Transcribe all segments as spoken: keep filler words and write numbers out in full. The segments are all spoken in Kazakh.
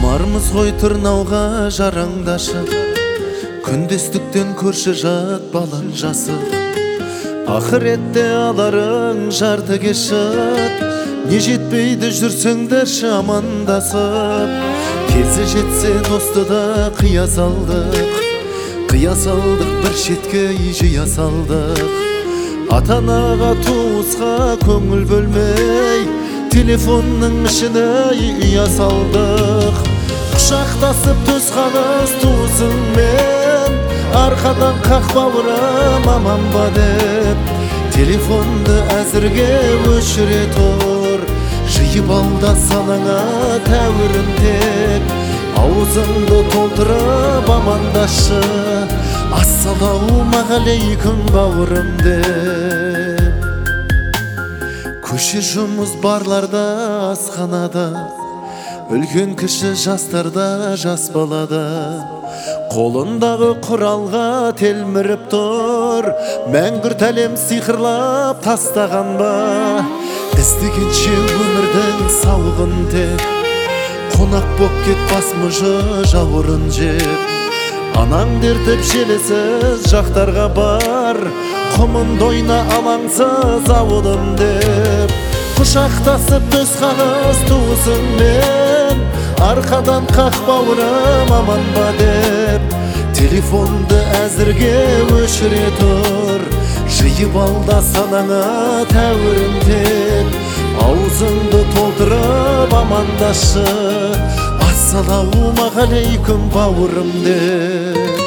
Құмармыз ғой тырнауға жараңдашып, күндестіктен көрші жат балан жасы. Ақыретте аларың жарды кешіп, не жетпейді жүрсеңдерші амандасып. Кезі жетсе досты да қия салдық, қия салдық бір шетке жия салдық. Ата-анаға туысқа көңіл бөлмей, телефонның ішіне ұя салдық. Құшақтасып төс қағыз туысыңмен, арқадан қақ бауырым аман ба деп. Телефонды әзірге өшіре тұр, жиып алда санаңа тәуірін тек. Аузыңды толтырып амандашы, ассалаумағалейкум бауырым деп. Көше жұмыс барларда, асханада, үлкен кіші жастарда, жас балада. Қолындағы құралға телміріп тұр, мәңгүрт әлем сиқырлап тастаған ба. Іздегенше өмірдің сауығын тек, қонақ боп кет басмыжы жауырын жеп. Анаң дертіп желесіз жақтарға бар, құмын дойна алаңсыз ауылым деп. Құшақтасып төс қағыз туысыңмен, арқадан қақ бауырым аман ба деп. Телефонды әзірге өшіре тұр, жиып алда санаңа тәуірін тек. Аузыңды толтырып амандашы, ассалаумағалейкум бауырым деп.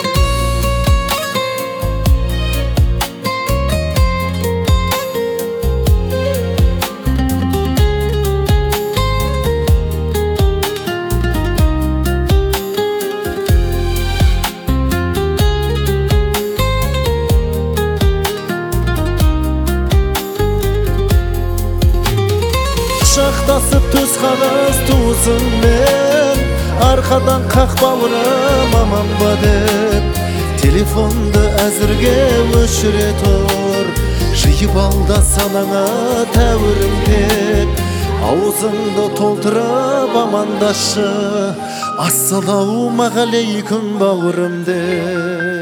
Құшақтасып төс қағыз туысыңмен, арқадан қақ бауырым аман ба деп. Телефонды әзірге өшіре тұр, жиып алда санаңа тәуірін тек. Аузыңды толтырып амандашы, ассалаумағалейкум бауырым деп.